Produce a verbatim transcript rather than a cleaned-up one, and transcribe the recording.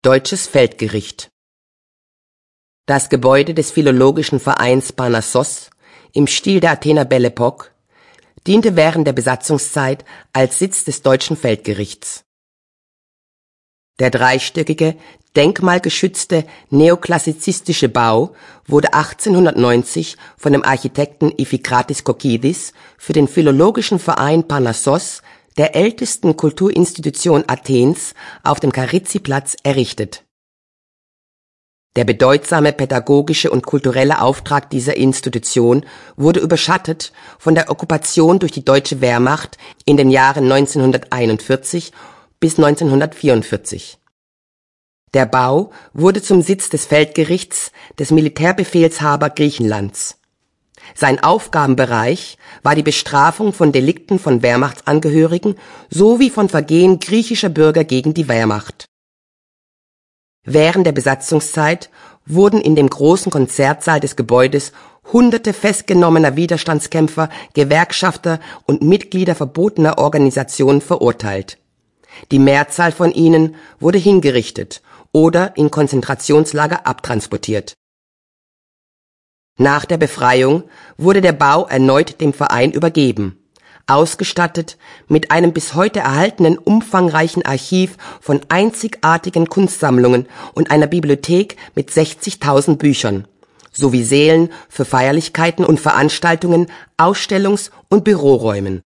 Deutsches Feldgericht. Das Gebäude des Philologischen Vereins Parnassos im Stil der Athener Belle Époque diente während der Besatzungszeit als Sitz des Deutschen Feldgerichts. Der dreistöckige, denkmalgeschützte neoklassizistische Bau wurde achtzehnhundertneunzig von dem Architekten Iphikratis Kokkiadis für den Philologischen Verein Parnassos, der ältesten Kulturinstitution Athens, auf dem Charizi-Platz errichtet. Der bedeutsame pädagogische und kulturelle Auftrag dieser Institution wurde überschattet von der Okkupation durch die deutsche Wehrmacht in den Jahren neunzehnhunderteinundvierzig bis neunzehnhundertvierundvierzig. Der Bau wurde zum Sitz des Feldgerichts des Militärbefehlshaber Griechenlands. Sein Aufgabenbereich war die Bestrafung von Delikten von Wehrmachtsangehörigen sowie von Vergehen griechischer Bürger gegen die Wehrmacht. Während der Besatzungszeit wurden in dem großen Konzertsaal des Gebäudes Hunderte festgenommener Widerstandskämpfer, Gewerkschafter und Mitglieder verbotener Organisationen verurteilt. Die Mehrzahl von ihnen wurde hingerichtet oder in Konzentrationslager abtransportiert. Nach der Befreiung wurde der Bau erneut dem Verein übergeben, ausgestattet mit einem bis heute erhaltenen umfangreichen Archiv von einzigartigen Kunstsammlungen und einer Bibliothek mit sechzigtausend Büchern, sowie Sälen für Feierlichkeiten und Veranstaltungen, Ausstellungs- und Büroräumen.